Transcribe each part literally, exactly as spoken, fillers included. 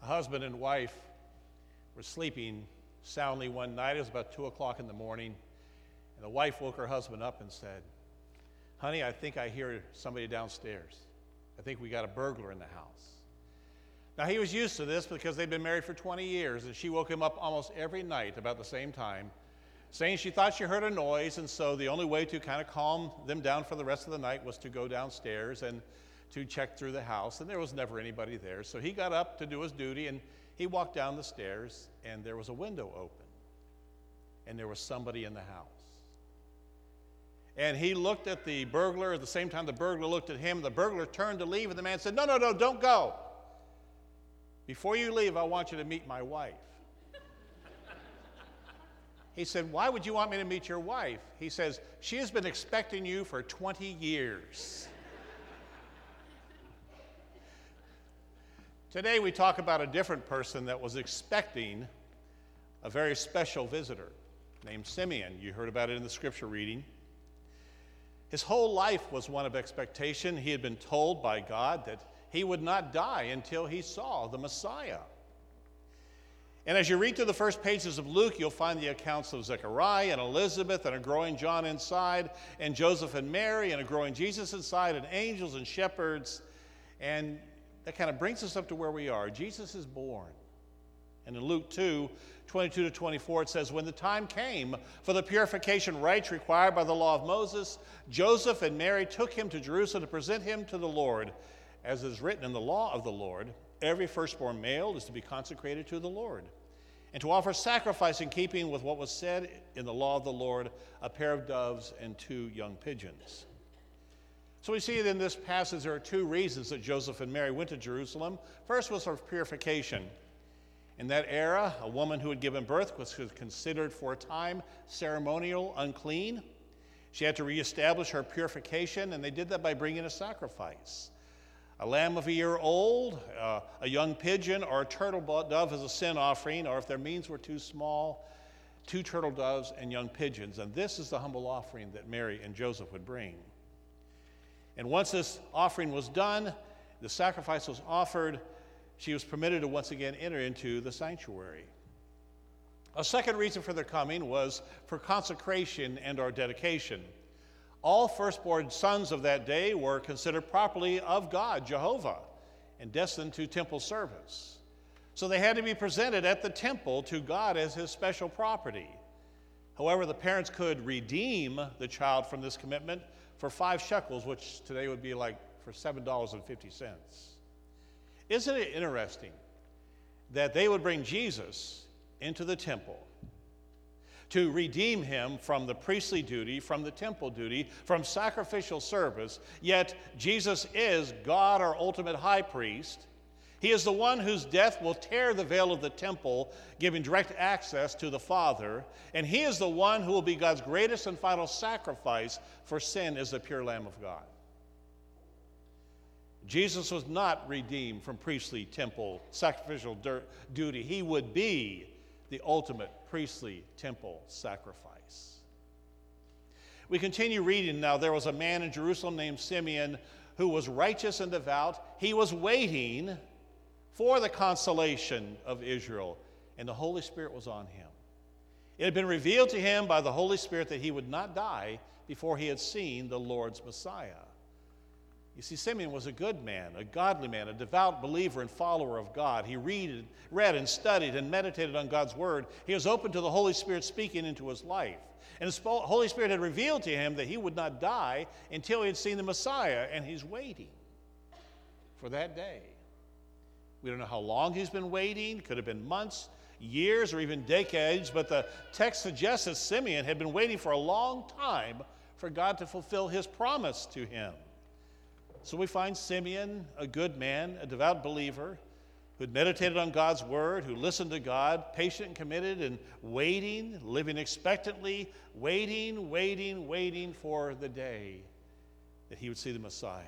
husband and wife were sleeping soundly one night. It was about two o'clock in the morning, and the wife woke her husband up and said, "Honey, I think I hear somebody downstairs. I think we got a burglar in the house." Now, he was used to this because they'd been married for twenty years, and she woke him up almost every night about the same time, saying she thought she heard a noise, and so the only way to kind of calm them down for the rest of the night was to go downstairs and to check through the house, and there was never anybody there. So he got up to do his duty, and he walked down the stairs, and there was a window open, and there was somebody in the house. And he looked at the burglar. At the same time, the burglar looked at him. The burglar turned to leave, and the man said, "No, no, no, don't go. Before you leave, I want you to meet my wife." He said, "Why would you want me to meet your wife?" He says, "She has been expecting you for twenty years. Today we talk about a different person that was expecting a very special visitor named Simeon. You heard about it in the scripture reading. His whole life was one of expectation. He had been told by God that he would not die until he saw the Messiah. And as you read through the first pages of Luke, you'll find the accounts of Zechariah and Elizabeth and a growing John inside, and Joseph and Mary and a growing Jesus inside, and angels and shepherds. And that kind of brings us up to where we are. Jesus is born. And in Luke two, twenty-two to twenty-four, it says, "When the time came for the purification rites required by the law of Moses, Joseph and Mary took him to Jerusalem to present him to the Lord. As is written in the law of the Lord, every firstborn male is to be consecrated to the Lord, and to offer sacrifice in keeping with what was said in the law of the Lord, a pair of doves and two young pigeons." So we see that in this passage there are two reasons that Joseph and Mary went to Jerusalem. First was for purification. In that era, a woman who had given birth was considered for a time ceremonial unclean. She had to reestablish her purification, and they did that by bringing a sacrifice. A lamb of a year old, uh, a young pigeon, or a turtle dove as a sin offering, or if their means were too small, two turtle doves and young pigeons. And this is the humble offering that Mary and Joseph would bring. And once this offering was done, the sacrifice was offered, she was permitted to once again enter into the sanctuary. A second reason for their coming was for consecration and or dedication. All firstborn sons of that day were considered properly of God, Jehovah, and destined to temple service. So they had to be presented at the temple to God as his special property. However, the parents could redeem the child from this commitment for five shekels, which today would be like for seven dollars and fifty cents. Isn't it interesting that they would bring Jesus into the temple to redeem him from the priestly duty, from the temple duty, from sacrificial service, yet Jesus is God, our ultimate high priest. He is the one whose death will tear the veil of the temple, giving direct access to the Father, and he is the one who will be God's greatest and final sacrifice for sin as the pure Lamb of God. Jesus was not redeemed from priestly temple sacrificial duty. He would be the ultimate priestly temple sacrifice. We continue reading now. There was a man in Jerusalem named Simeon who was righteous and devout. He was waiting for the consolation of Israel, and the Holy Spirit was on him. It had been revealed to him by the Holy Spirit that he would not die before he had seen the Lord's Messiah. You see, Simeon was a good man, a godly man, a devout believer and follower of God. He read, read and studied and meditated on God's word. He was open to the Holy Spirit speaking into his life. And the Holy Spirit had revealed to him that he would not die until he had seen the Messiah, and he's waiting for that day. We don't know how long he's been waiting. Could have been months, years, or even decades, but the text suggests that Simeon had been waiting for a long time for God to fulfill his promise to him. So we find Simeon, a good man, a devout believer, who had meditated on God's word, who listened to God, patient and committed, and waiting, living expectantly, waiting, waiting, waiting for the day that he would see the Messiah.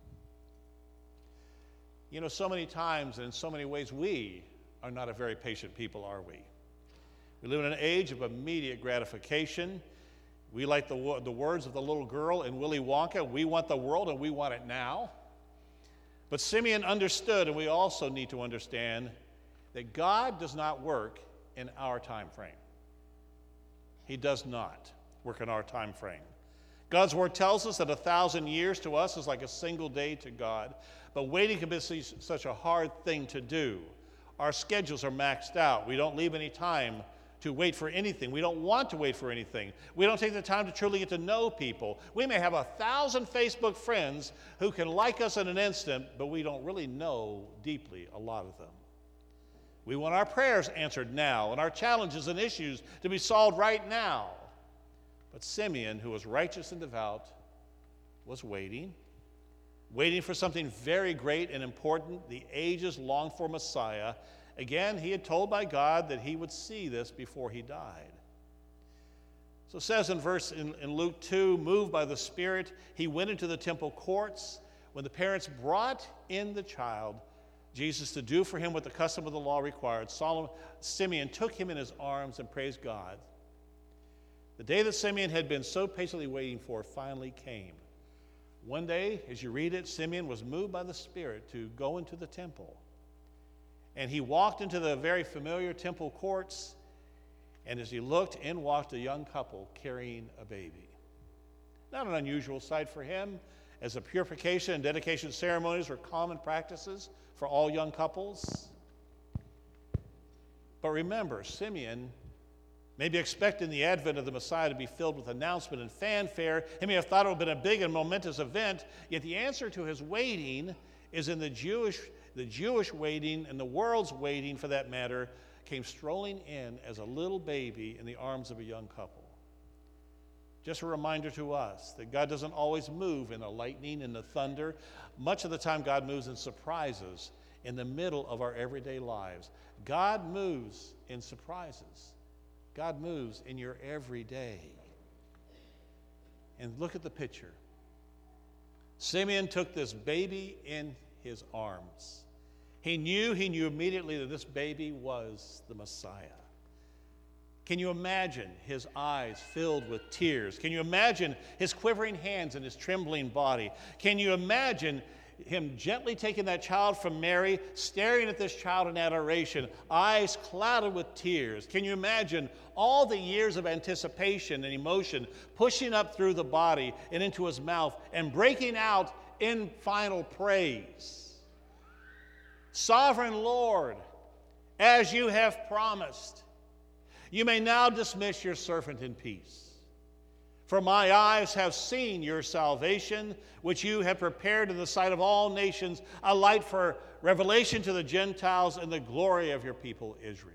You know, so many times and in so many ways, we are not a very patient people, are we? We live in an age of immediate gratification. We like the, the words of the little girl in Willy Wonka, we want the world and we want it now. But Simeon understood, and we also need to understand, that God does not work in our time frame. He does not work in our time frame. God's word tells us that a thousand years to us is like a single day to God, but waiting can be such a hard thing to do. Our schedules are maxed out. We don't leave any time to wait for anything. We don't want to wait for anything. We don't take the time to truly get to know people. We may have a thousand Facebook friends who can like us in an instant, but we don't really know deeply a lot of them. We want our prayers answered now and our challenges and issues to be solved right now. But Simeon, who was righteous and devout, was waiting, waiting for something very great and important, the ages longed-for Messiah. Again, he had told by God that he would see this before he died. So it says in verse in, in Luke two, moved by the Spirit, he went into the temple courts. When the parents brought in the child, Jesus, to do for him what the custom of the law required, Solomon, Simeon took him in his arms and praised God. The day that Simeon had been so patiently waiting for finally came. One day, as you read it, Simeon was moved by the Spirit to go into the temple. And he walked into the very familiar temple courts, and as he looked, in walked a young couple carrying a baby. Not an unusual sight for him, as the purification and dedication ceremonies were common practices for all young couples. But remember, Simeon may be expecting the advent of the Messiah to be filled with announcement and fanfare. He may have thought it would have been a big and momentous event, yet the answer to his waiting is in the Jewish, the Jewish waiting, and the world's waiting, for that matter, came strolling in as a little baby in the arms of a young couple. Just a reminder to us that God doesn't always move in the lightning and the thunder. Much of the time, God moves in surprises in the middle of our everyday lives. God moves in surprises. God moves in your everyday. And look at the picture. Simeon took this baby in his arms. He knew, he knew immediately that this baby was the Messiah. Can you imagine his eyes filled with tears? Can you imagine his quivering hands and his trembling body? Can you imagine him gently taking that child from Mary, staring at this child in adoration, eyes clouded with tears? Can you imagine all the years of anticipation and emotion pushing up through the body and into his mouth and breaking out in final praise? Sovereign Lord, as you have promised, you may now dismiss your servant in peace. For my eyes have seen your salvation, which you have prepared in the sight of all nations, a light for revelation to the Gentiles and the glory of your people Israel.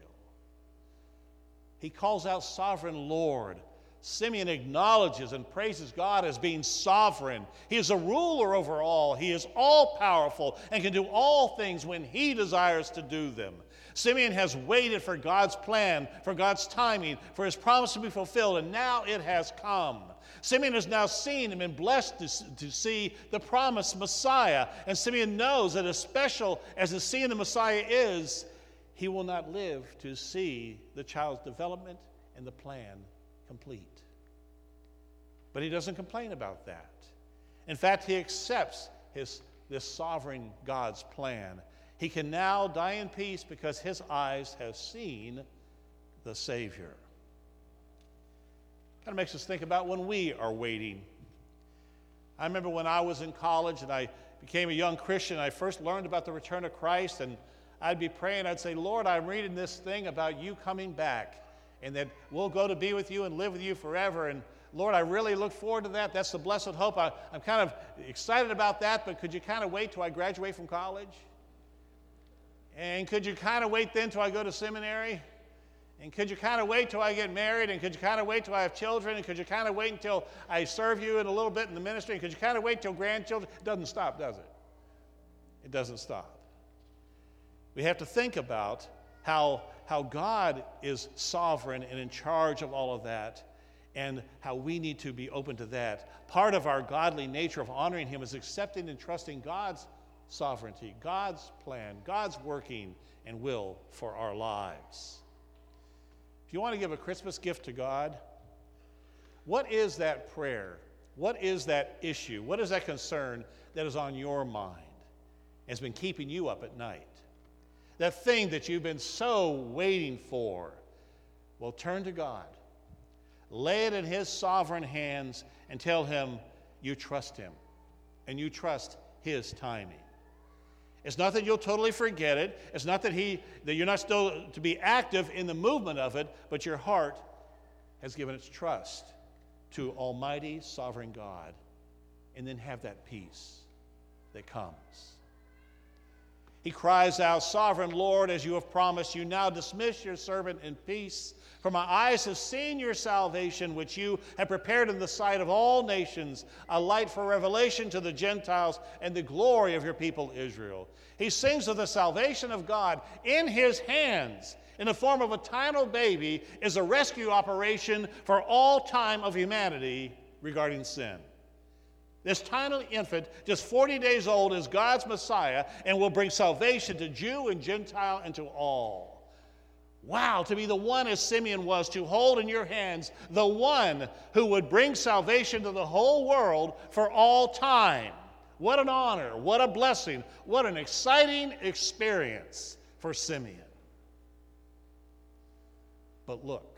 He calls out Sovereign Lord. Simeon acknowledges and praises God as being sovereign. He is a ruler over all. He is all-powerful and can do all things when he desires to do them. Simeon has waited for God's plan, for God's timing, for his promise to be fulfilled, and now it has come. Simeon has now seen and been blessed to, to see the promised Messiah, and Simeon knows that as special as the seeing the Messiah is, he will not live to see the child's development and the plan complete. But he doesn't complain about that. In fact, he accepts his, this sovereign God's plan. He can now die in peace because his eyes have seen the Savior. Kind of makes us think about when we are waiting. I remember when I was in college and I became a young Christian, I first learned about the return of Christ, and I'd be praying, I'd say, Lord, I'm reading this thing about you coming back, and that we'll go to be with you and live with you forever. And Lord, I really look forward to that. That's the blessed hope. I, I'm kind of excited about that, but could you kind of wait till I graduate from college? And could you kind of wait then till I go to seminary? And could you kind of wait till I get married? And could you kind of wait till I have children? And could you kind of wait until I serve you in a little bit in the ministry? And could you kind of wait till grandchildren? It doesn't stop, does it? It doesn't stop. We have to think about how, how God is sovereign and in charge of all of that, and how we need to be open to that. Part of our godly nature of honoring him is accepting and trusting God's sovereignty, God's plan, God's working and will for our lives. If you want to give a Christmas gift to God, what is that prayer? What is that issue? What is that concern that is on your mind, has been keeping you up at night? that thing that you've been so waiting for, well, turn to God. Lay it in his sovereign hands and tell him you trust him and you trust his timing. It's not that you'll totally forget it. It's not that he that you're not still to be active in the movement of it, but your heart has given its trust to Almighty Sovereign God, and then have that peace that comes. He cries out, Sovereign Lord, as you have promised, you now dismiss your servant in peace. For my eyes have seen your salvation, which you have prepared in the sight of all nations, a light for revelation to the Gentiles and the glory of your people Israel. He sings of the salvation of God in his hands, in the form of a tiny baby, is a rescue operation for all time of humanity regarding sin. This tiny infant, just forty days old, is God's Messiah and will bring salvation to Jew and Gentile and to all. Wow, to be the one as Simeon was, to hold in your hands the one who would bring salvation to the whole world for all time. What an honor, what a blessing, what an exciting experience for Simeon. But look,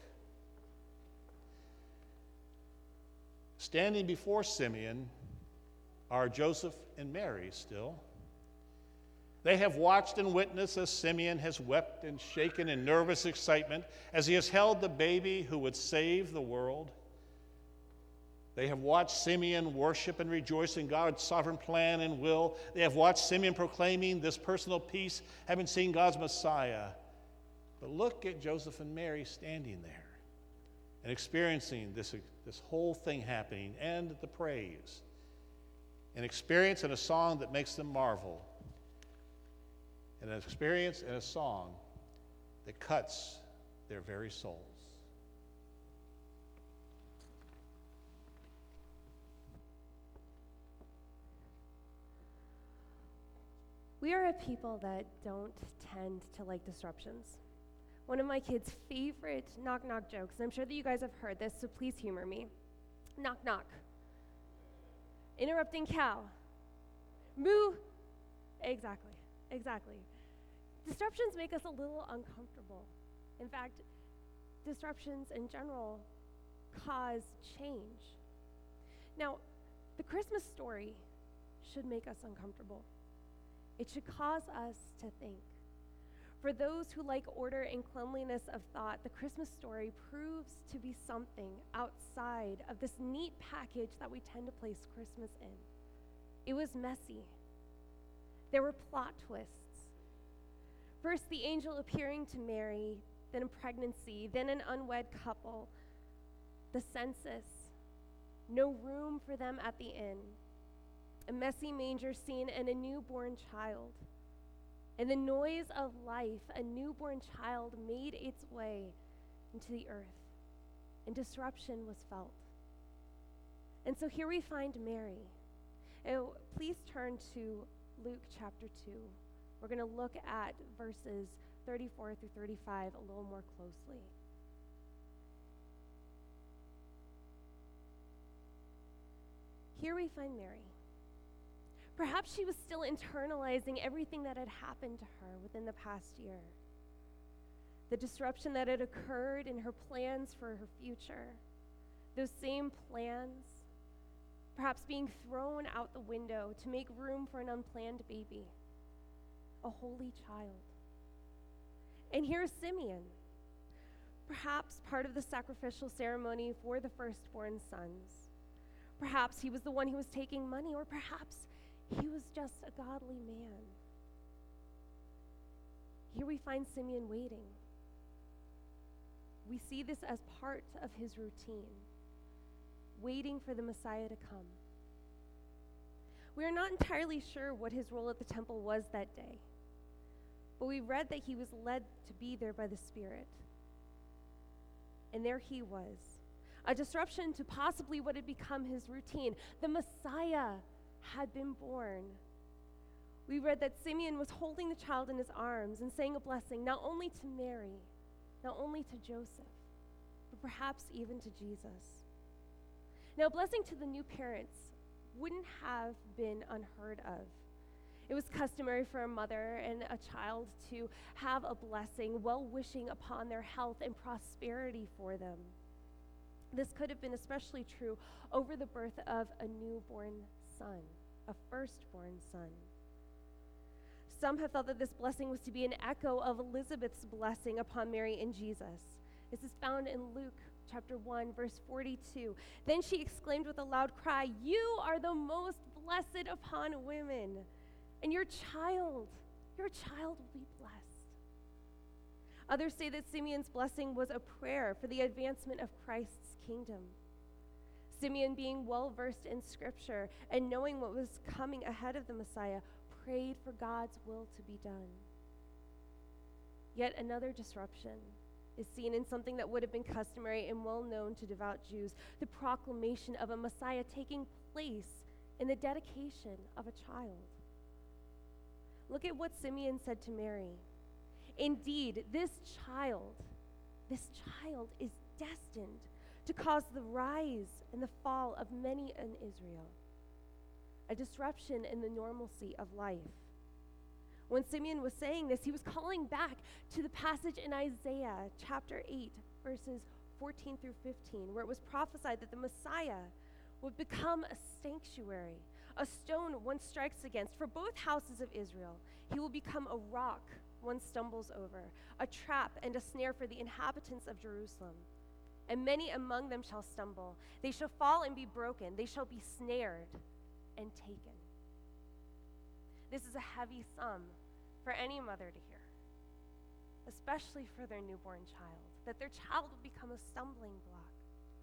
standing before Simeon are Joseph and Mary still. They have watched and witnessed as Simeon has wept and shaken in nervous excitement as he has held the baby who would save the world. They have watched Simeon worship and rejoice in God's sovereign plan and will. They have watched Simeon proclaiming this personal peace, having seen God's Messiah. But look at Joseph and Mary standing there and experiencing this, this whole thing happening and the praise. An experience and a song that makes them marvel. And an experience and a song that cuts their very souls. We are a people that don't tend to like disruptions. One of my kids' favorite knock-knock jokes, and I'm sure that you guys have heard this, so please humor me. Knock, knock. Interrupting cow. Moo. Exactly, exactly. Disruptions make us a little uncomfortable. In fact, disruptions in general cause change. Now, the Christmas story should make us uncomfortable. It should cause us to think. For those who like order and cleanliness of thought, the Christmas story proves to be something outside of this neat package that we tend to place Christmas in. It was messy. There were plot twists. First, the angel appearing to Mary, then a pregnancy, then an unwed couple, the census, no room for them at the inn, a messy manger scene, and a newborn child. In the noise of life, a newborn child made its way into the earth, and disruption was felt. And so here we find Mary. Oh, please turn to Luke chapter two. We're going to look at verses thirty-four through thirty-five a little more closely. Here we find Mary. Perhaps she was still internalizing everything that had happened to her within the past year. The disruption that had occurred in her plans for her future. Those same plans, perhaps being thrown out the window to make room for an unplanned baby, a holy child. And here's Simeon, perhaps part of the sacrificial ceremony for the firstborn sons. Perhaps he was the one who was taking money, or perhaps he was just a godly man. Here we find Simeon waiting. We see this as part of his routine, waiting for the Messiah to come. We are not entirely sure what his role at the temple was that day, but we read that he was led to be there by the Spirit. And there he was, a disruption to possibly what had become his routine. The Messiah had been born. We read that Simeon was holding the child in his arms and saying a blessing not only to Mary, not only to Joseph, but perhaps even to Jesus. Now, a blessing to the new parents wouldn't have been unheard of. It was customary for a mother and a child to have a blessing, well-wishing upon their health and prosperity for them. This could have been especially true over the birth of a newborn son, a firstborn son. Some have thought that this blessing was to be an echo of Elizabeth's blessing upon Mary and Jesus. This is found in Luke chapter one, verse forty-two. Then she exclaimed with a loud cry, "You are the most blessed upon women, and your child, your child will be blessed." Others say that Simeon's blessing was a prayer for the advancement of Christ's kingdom. Simeon, being well-versed in Scripture and knowing what was coming ahead of the Messiah, prayed for God's will to be done. Yet another disruption is seen in something that would have been customary and well-known to devout Jews, the proclamation of a Messiah taking place in the dedication of a child. Look at what Simeon said to Mary. "Indeed, this child, this child is destined to cause the rise and the fall of many in Israel," a disruption in the normalcy of life. When Simeon was saying this, he was calling back to the passage in Isaiah chapter eight, verses fourteen through fifteen, where it was prophesied that the Messiah would become a sanctuary, a stone one strikes against for both houses of Israel. He will become a rock one stumbles over, a trap and a snare for the inhabitants of Jerusalem. And many among them shall stumble. They shall fall and be broken. They shall be snared and taken. This is a heavy sum for any mother to hear, especially for their newborn child, that their child will become a stumbling block.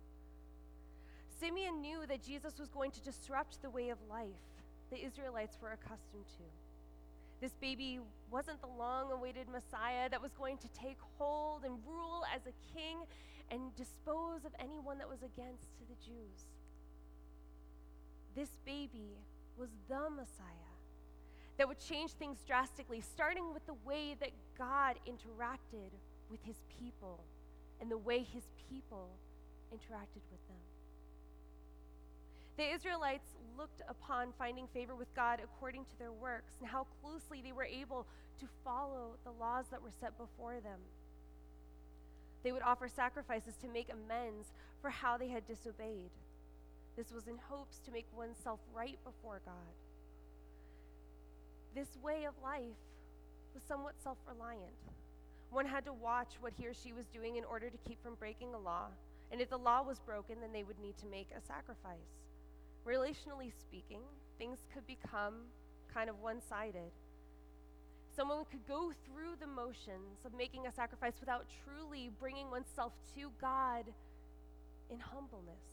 Simeon knew that Jesus was going to disrupt the way of life the Israelites were accustomed to. This baby wasn't the long-awaited Messiah that was going to take hold and rule as a king and dispose of anyone that was against the Jews. This baby was the Messiah that would change things drastically, starting with the way that God interacted with his people and the way his people interacted with them. The Israelites looked upon finding favor with God according to their works and how closely they were able to follow the laws that were set before them. They would offer sacrifices to make amends for how they had disobeyed. This was in hopes to make oneself right before God. This way of life was somewhat self-reliant. One had to watch what he or she was doing in order to keep from breaking a law, and if the law was broken, then they would need to make a sacrifice. Relationally speaking, things could become kind of one-sided. Someone could go through the motions of making a sacrifice without truly bringing oneself to God in humbleness.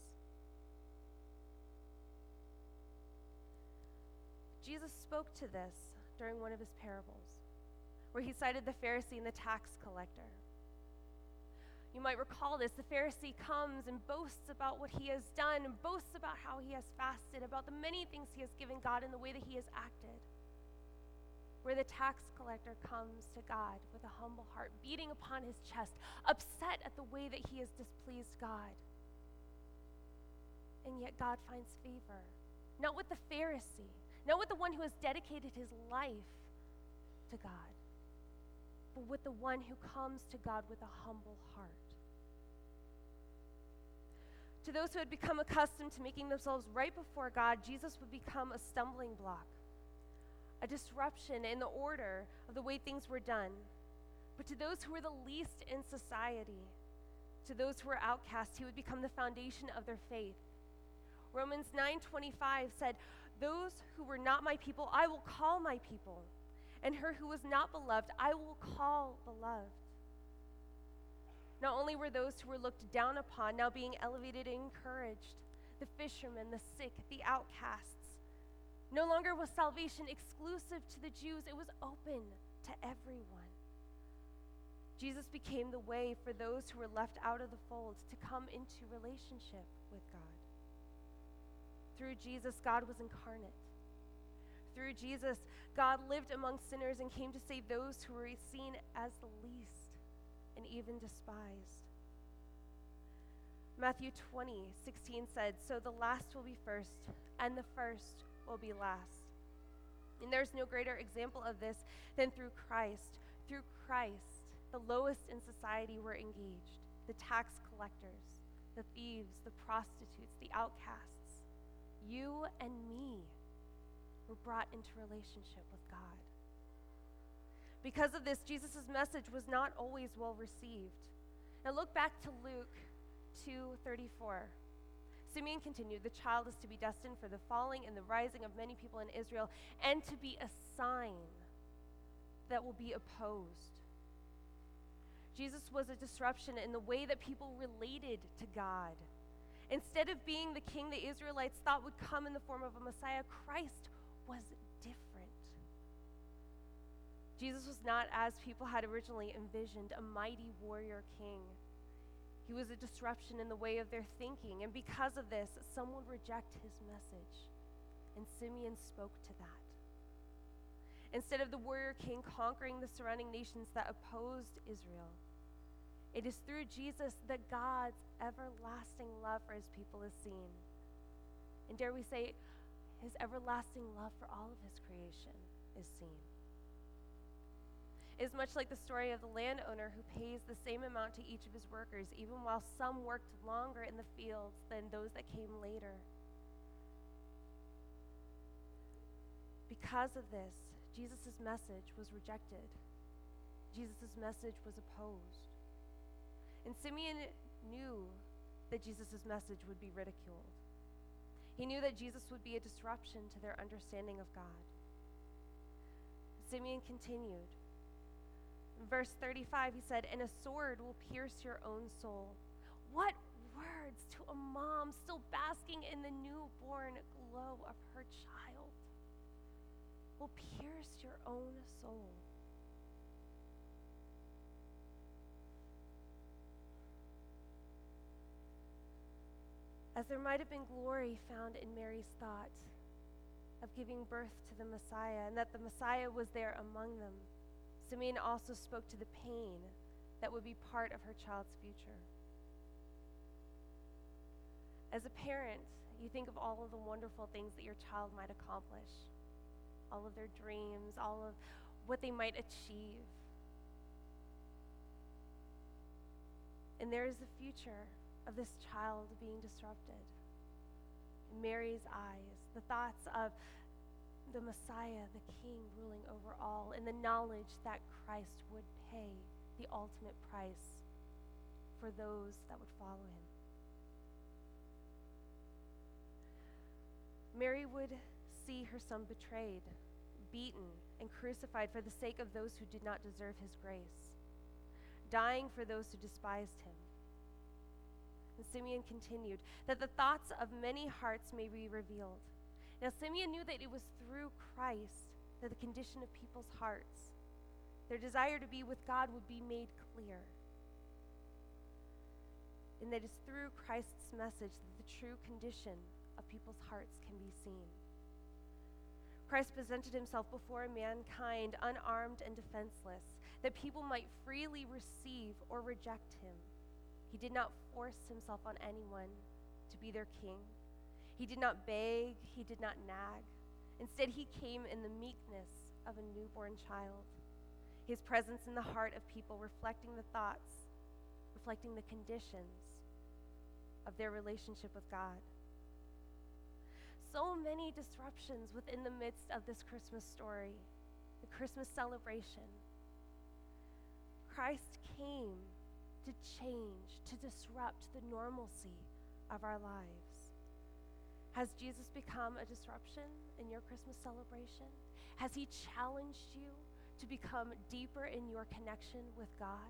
Jesus spoke to this during one of his parables, where he cited the Pharisee and the tax collector. You might recall this. The Pharisee comes and boasts about what he has done and boasts about how he has fasted, about the many things he has given God and the way that he has acted. Where the tax collector comes to God with a humble heart, beating upon his chest, upset at the way that he has displeased God. And yet God finds favor, not with the Pharisee, not with the one who has dedicated his life to God, but with the one who comes to God with a humble heart. To those who had become accustomed to making themselves right before God, Jesus would become a stumbling block, a disruption in the order of the way things were done. But to those who were the least in society, to those who were outcast, he would become the foundation of their faith. Romans nine twenty-five said, "Those who were not my people, I will call my people, and her who was not beloved, I will call beloved." Not only were those who were looked down upon now being elevated and encouraged, the fishermen, the sick, the outcasts. No longer was salvation exclusive to the Jews, it was open to everyone. Jesus became the way for those who were left out of the fold to come into relationship with God. Through Jesus, God was incarnate. Through Jesus, God lived among sinners and came to save those who were seen as the least and even despised. Matthew twenty sixteen said, "So the last will be first, and the first will be last." And there's no greater example of this than through Christ. Through Christ, the lowest in society were engaged, the tax collectors, the thieves, the prostitutes, the outcasts. You and me were brought into relationship with God. Because of this, Jesus' message was not always well received. Now look back to Luke two thirty-four. Simeon continued, "The child is to be destined for the falling and the rising of many people in Israel, and to be a sign that will be opposed." Jesus was a disruption in the way that people related to God. Instead of being the king the Israelites thought would come in the form of a Messiah, Christ was different. Jesus was not, as people had originally envisioned, a mighty warrior king. He was a disruption in the way of their thinking, and because of this, some would reject his message. And Simeon spoke to that. Instead of the warrior king conquering the surrounding nations that opposed Israel, it is through Jesus that God's everlasting love for his people is seen. And dare we say, his everlasting love for all of his creation is seen. It is much like the story of the landowner who pays the same amount to each of his workers, even while some worked longer in the fields than those that came later. Because of this, Jesus' message was rejected. Jesus' message was opposed. And Simeon knew that Jesus' message would be ridiculed. He knew that Jesus would be a disruption to their understanding of God. Simeon continued. In verse thirty-five, he said, "And a sword will pierce your own soul." What words to a mom still basking in the newborn glow of her child. Will pierce your own soul. As there might have been glory found in Mary's thought of giving birth to the Messiah, and that the Messiah was there among them, Simeon also spoke to the pain that would be part of her child's future. As a parent, you think of all of the wonderful things that your child might accomplish, all of their dreams, all of what they might achieve. And there is the future of this child being disrupted. In Mary's eyes, the thoughts of the Messiah, the King ruling over all, and the knowledge that Christ would pay the ultimate price for those that would follow him. Mary would see her son betrayed, beaten, and crucified for the sake of those who did not deserve his grace, dying for those who despised him. And Simeon continued, that the thoughts of many hearts may be revealed. Now Simeon knew that it was through Christ that the condition of people's hearts, their desire to be with God, would be made clear. And that it's through Christ's message that the true condition of people's hearts can be seen. Christ presented himself before mankind unarmed and defenseless, that people might freely receive or reject him. He did not force himself on anyone to be their king. He did not beg, he did not nag. Instead, he came in the meekness of a newborn child. His presence in the heart of people, reflecting the thoughts, reflecting the conditions of their relationship with God. So many disruptions within the midst of this Christmas story, the Christmas celebration. Christ came to change, to disrupt the normalcy of our lives. Has Jesus become a disruption in your Christmas celebration? Has he challenged you to become deeper in your connection with God?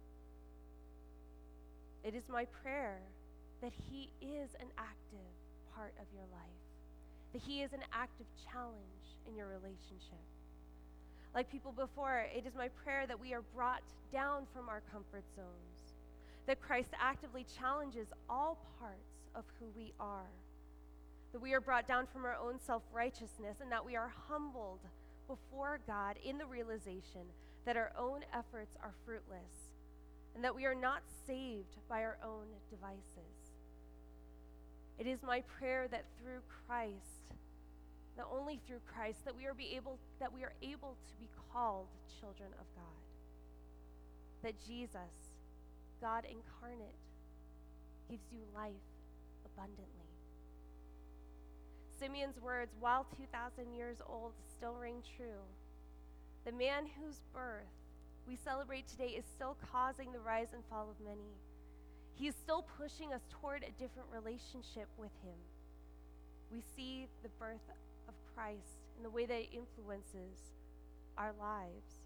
It is my prayer that he is an active part of your life, that he is an active challenge in your relationship. Like people before, it is my prayer that we are brought down from our comfort zones, that Christ actively challenges all parts of who we are, that we are brought down from our own self-righteousness, and that we are humbled before God in the realization that our own efforts are fruitless, and that we are not saved by our own devices. It is my prayer that through Christ, that only through Christ that we are be able that we are able to be called children of God. That Jesus, God incarnate, gives you life abundantly. Simeon's words, while two thousand years old, still ring true. The man whose birth we celebrate today is still causing the rise and fall of many. He is still pushing us toward a different relationship with him. We see the birth of Christ in the way that it influences our lives.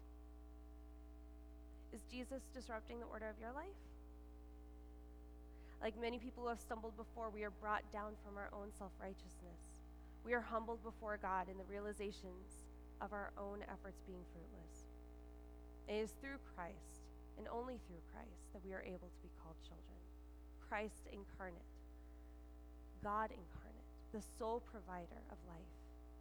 Is Jesus disrupting the order of your life? Like many people who have stumbled before, we are brought down from our own self-righteousness. We are humbled before God in the realizations of our own efforts being fruitless. It is through Christ, and only through Christ, that we are able to be called children. Christ incarnate, God incarnate, the sole provider of life.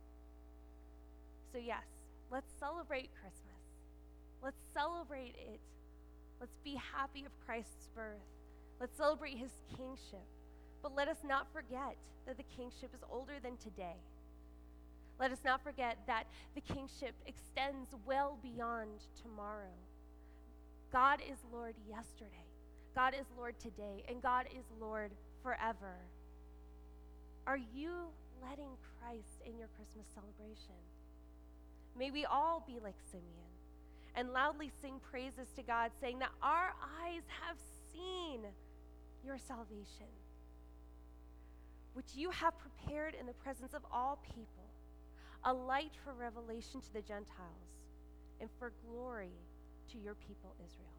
So yes, let's celebrate Christmas. Let's celebrate it. Let's be happy of Christ's birth. Let's celebrate his kingship. But let us not forget that the kingship is older than today. Let us not forget that the kingship extends well beyond tomorrow. God is Lord yesterday. God is Lord today. And God is Lord forever. Are you letting Christ in your Christmas celebration? May we all be like Simeon and loudly sing praises to God, saying that our eyes have seen your salvation, which you have prepared in the presence of all people, a light for revelation to the Gentiles and for glory to your people Israel.